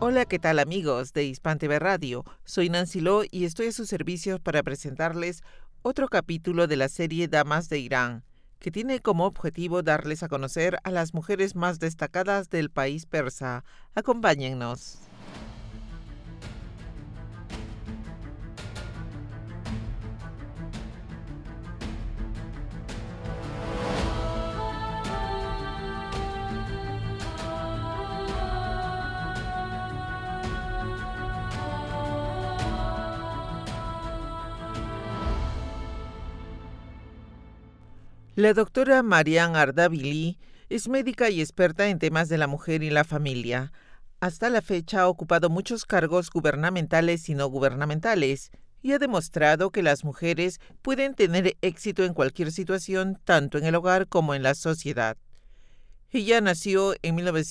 Hola, ¿qué tal amigos de Hispan TV Radio? Soy Nancy Lo y estoy a sus servicios para presentarles otro capítulo de la serie Damas de Irán, que tiene como objetivo darles a conocer a las mujeres más destacadas del país persa. Acompáñennos. La doctora Marian Ardabili es médica y experta en temas de la mujer y la familia. Hasta la fecha ha ocupado muchos cargos gubernamentales y no gubernamentales y ha demostrado que las mujeres pueden tener éxito en cualquier situación, tanto en el hogar como en la sociedad. Ella nació en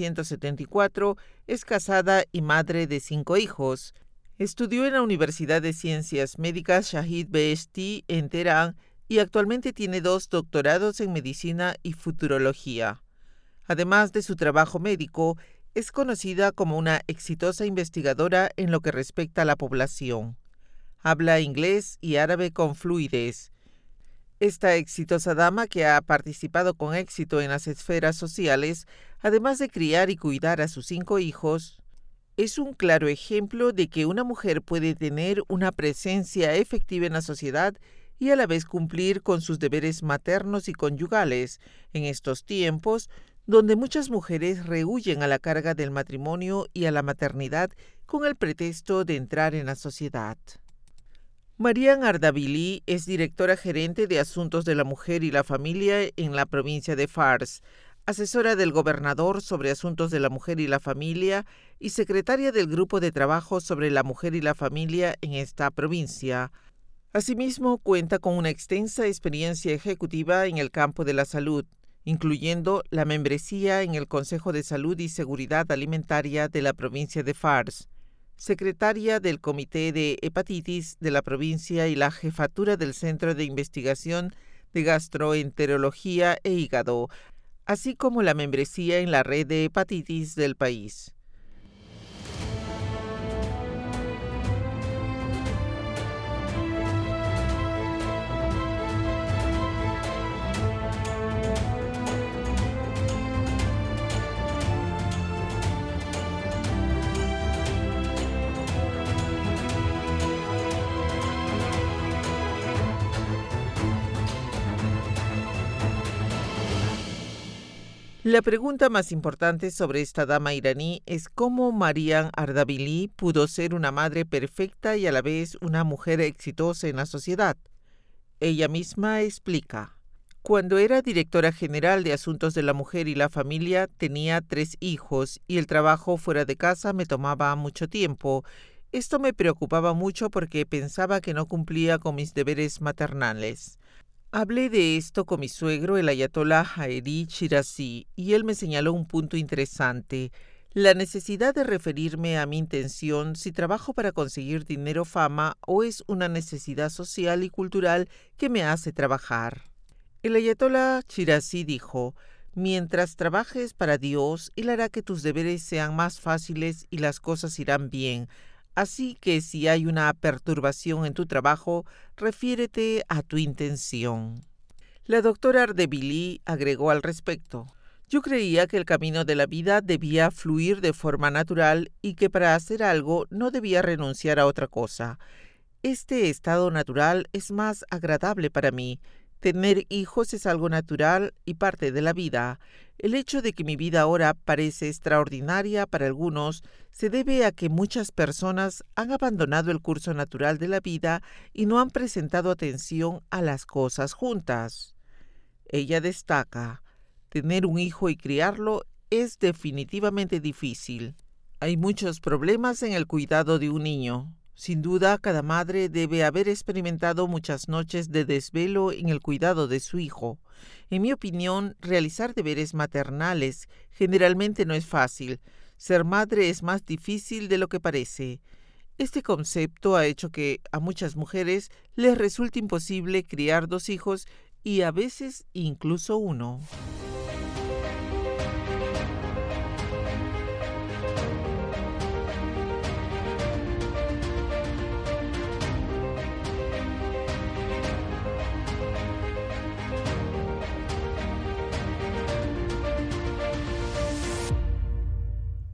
1974, es casada y madre de 5 hijos. Estudió en la Universidad de Ciencias Médicas Shahid Beheshti en Teherán y actualmente tiene 2 doctorados en medicina y futurología. Además de su trabajo médico, es conocida como una exitosa investigadora en lo que respecta a la población. Habla inglés y árabe con fluidez. Esta exitosa dama, que ha participado con éxito en las esferas sociales, además de criar y cuidar a sus 5 hijos, es un claro ejemplo de que una mujer puede tener una presencia efectiva en la sociedad y a la vez cumplir con sus deberes maternos y conyugales en estos tiempos donde muchas mujeres rehúyen a la carga del matrimonio y a la maternidad con el pretexto de entrar en la sociedad. Marian Ardabili es directora gerente de Asuntos de la Mujer y la Familia en la provincia de Fars, asesora del gobernador sobre Asuntos de la Mujer y la Familia y secretaria del Grupo de Trabajo sobre la Mujer y la Familia en esta provincia. Asimismo, cuenta con una extensa experiencia ejecutiva en el campo de la salud, incluyendo la membresía en el Consejo de Salud y Seguridad Alimentaria de la provincia de Fars, secretaria del Comité de Hepatitis de la provincia y la jefatura del Centro de Investigación de Gastroenterología e Hígado, así como la membresía en la red de hepatitis del país. La pregunta más importante sobre esta dama iraní es cómo Marian Ardabili pudo ser una madre perfecta y a la vez una mujer exitosa en la sociedad. Ella misma explica: cuando era directora general de Asuntos de la Mujer y la Familia tenía 3 hijos y el trabajo fuera de casa me tomaba mucho tiempo. Esto me preocupaba mucho porque pensaba que no cumplía con mis deberes maternales. Hablé de esto con mi suegro, el ayatolá Jaeri Shirazi, y él me señaló un punto interesante: la necesidad de referirme a mi intención si trabajo para conseguir dinero o fama o es una necesidad social y cultural que me hace trabajar. El ayatolá Shirazi dijo: mientras trabajes para Dios, Él hará que tus deberes sean más fáciles y las cosas irán bien. Así que si hay una perturbación en tu trabajo, refiérete a tu intención. La doctora Ardabili agregó al respecto: yo creía que el camino de la vida debía fluir de forma natural y que para hacer algo no debía renunciar a otra cosa. Este estado natural es más agradable para mí. Tener hijos es algo natural y parte de la vida. El hecho de que mi vida ahora parece extraordinaria para algunos se debe a que muchas personas han abandonado el curso natural de la vida y no han prestado atención a las cosas juntas. Ella destaca: tener un hijo y criarlo es definitivamente difícil. Hay muchos problemas en el cuidado de un niño. Sin duda, cada madre debe haber experimentado muchas noches de desvelo en el cuidado de su hijo. En mi opinión, realizar deberes maternales generalmente no es fácil. Ser madre es más difícil de lo que parece. Este concepto ha hecho que a muchas mujeres les resulte imposible criar 2 hijos y a veces incluso 1.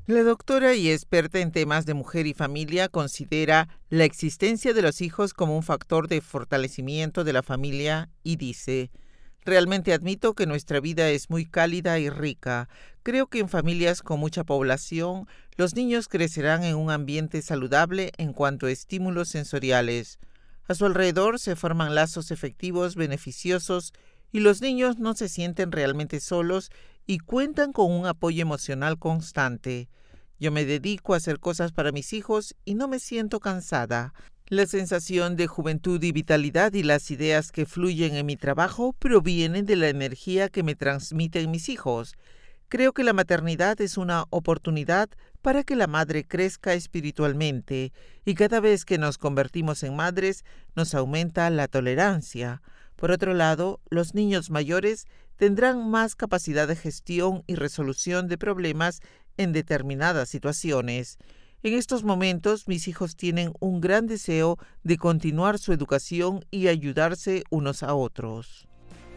La doctora y experta en temas de mujer y familia considera la existencia de los hijos como un factor de fortalecimiento de la familia y dice: realmente admito que nuestra vida es muy cálida y rica. Creo que en familias con mucha población, los niños crecerán en un ambiente saludable en cuanto a estímulos sensoriales. A su alrededor se forman lazos efectivos, beneficiosos, y los niños no se sienten realmente solos y cuentan con un apoyo emocional constante. Yo me dedico a hacer cosas para mis hijos y no me siento cansada. La sensación de juventud y vitalidad y las ideas que fluyen en mi trabajo provienen de la energía que me transmiten mis hijos. Creo que la maternidad es una oportunidad para que la madre crezca espiritualmente y cada vez que nos convertimos en madres nos aumenta la tolerancia. Por otro lado, los niños mayores tendrán más capacidad de gestión y resolución de problemas en determinadas situaciones. En estos momentos, mis hijos tienen un gran deseo de continuar su educación y ayudarse unos a otros.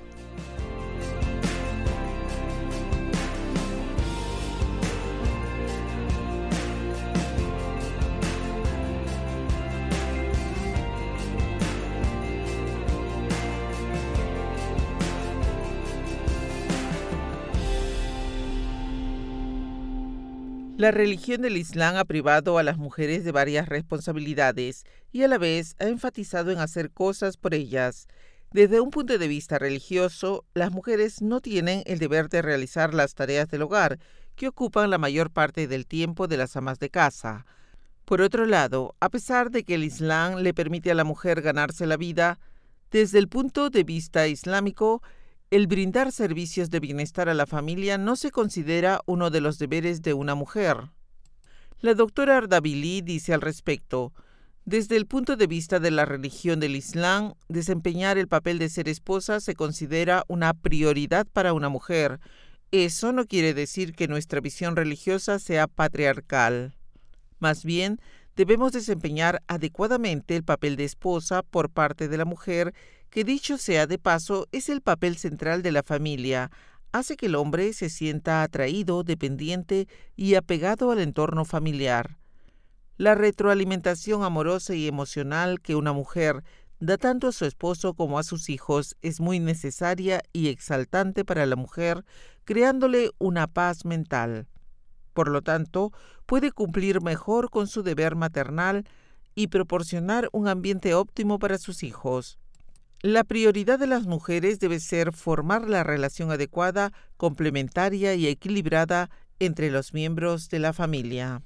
La religión del Islam ha privado a las mujeres de varias responsabilidades y a la vez ha enfatizado en hacer cosas por ellas. Desde un punto de vista religioso, las mujeres no tienen el deber de realizar las tareas del hogar, que ocupan la mayor parte del tiempo de las amas de casa. Por otro lado, a pesar de que el Islam le permite a la mujer ganarse la vida, desde el punto de vista islámico, el brindar servicios de bienestar a la familia no se considera uno de los deberes de una mujer. La doctora Ardabili dice al respecto: desde el punto de vista de la religión del Islam, desempeñar el papel de ser esposa se considera una prioridad para una mujer. Eso no quiere decir que nuestra visión religiosa sea patriarcal. Más bien, debemos desempeñar adecuadamente el papel de esposa por parte de la mujer, que dicho sea de paso, es el papel central de la familia. Hace que el hombre se sienta atraído, dependiente y apegado al entorno familiar. La retroalimentación amorosa y emocional que una mujer da tanto a su esposo como a sus hijos es muy necesaria y exaltante para la mujer, creándole una paz mental. Por lo tanto, puede cumplir mejor con su deber maternal y proporcionar un ambiente óptimo para sus hijos. La prioridad de las mujeres debe ser formar la relación adecuada, complementaria y equilibrada entre los miembros de la familia.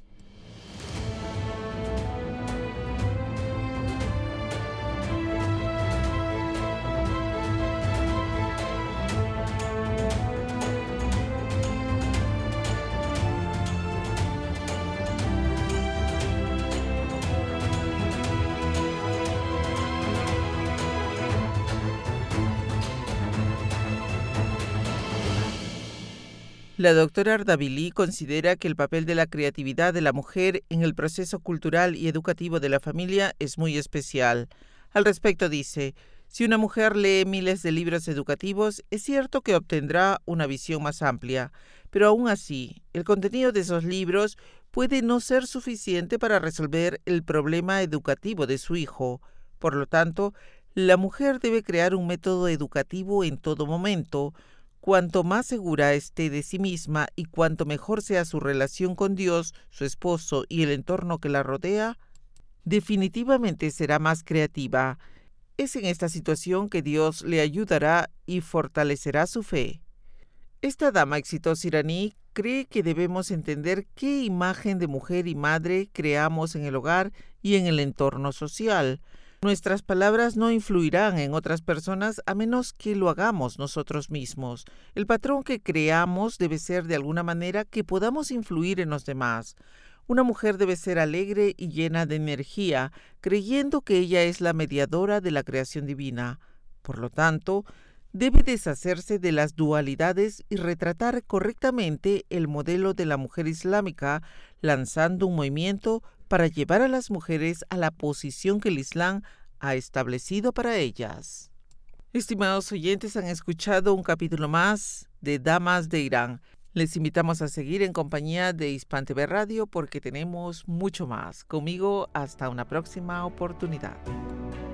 La doctora Ardabili considera que el papel de la creatividad de la mujer en el proceso cultural y educativo de la familia es muy especial. Al respecto dice: si una mujer lee miles de libros educativos, es cierto que obtendrá una visión más amplia, pero aún así, el contenido de esos libros puede no ser suficiente para resolver el problema educativo de su hijo. Por lo tanto, la mujer debe crear un método educativo en todo momento. Cuanto más segura esté de sí misma y cuanto mejor sea su relación con Dios, su esposo y el entorno que la rodea, definitivamente será más creativa. Es en esta situación que Dios le ayudará y fortalecerá su fe. Esta dama exitosa iraní cree que debemos entender qué imagen de mujer y madre creamos en el hogar y en el entorno social. Nuestras palabras no influirán en otras personas a menos que lo hagamos nosotros mismos. El patrón que creamos debe ser de alguna manera que podamos influir en los demás. Una mujer debe ser alegre y llena de energía, creyendo que ella es la mediadora de la creación divina. Por lo tanto, debe deshacerse de las dualidades y retratar correctamente el modelo de la mujer islámica, lanzando un movimiento para llevar a las mujeres a la posición que el Islam ha establecido para ellas. Estimados oyentes, han escuchado un capítulo más de Damas de Irán. Les invitamos a seguir en compañía de Hispan TV Radio porque tenemos mucho más. Conmigo, hasta una próxima oportunidad.